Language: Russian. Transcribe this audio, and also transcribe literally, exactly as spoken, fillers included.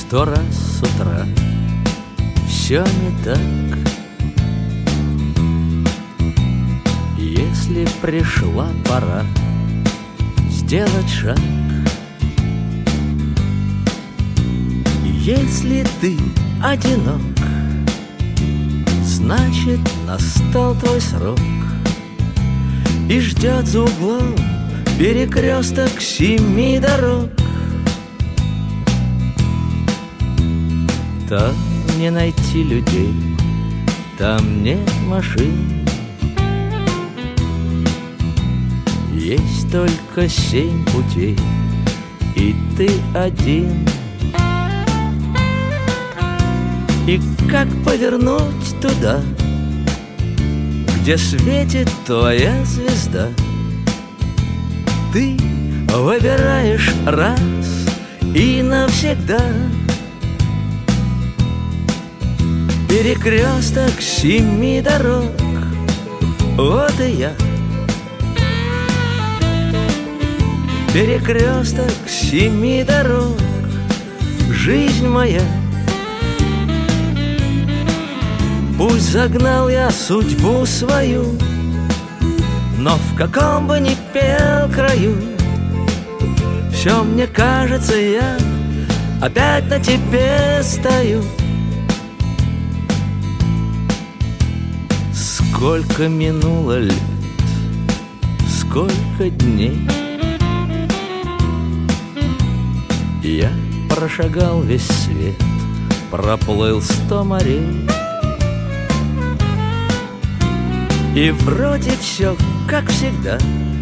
Сто раз с утра все не так. Если пришла пора сделать шаг, если ты одинок, значит, настал твой срок, и ждет за углом перекресток семи дорог. Там не найти людей, там нет машин, есть только семь путей, и ты один. И как повернуть туда, где светит твоя звезда? Ты выбираешь раз и навсегда. Перекресток семи дорог, вот и я. Перекресток семи дорог, жизнь моя. Пусть загнал я судьбу свою, но в каком бы ни пел краю, все мне кажется, я опять на тебе стою. Сколько минуло лет, сколько дней, я прошагал весь свет, проплыл сто морей. И вроде все как всегда,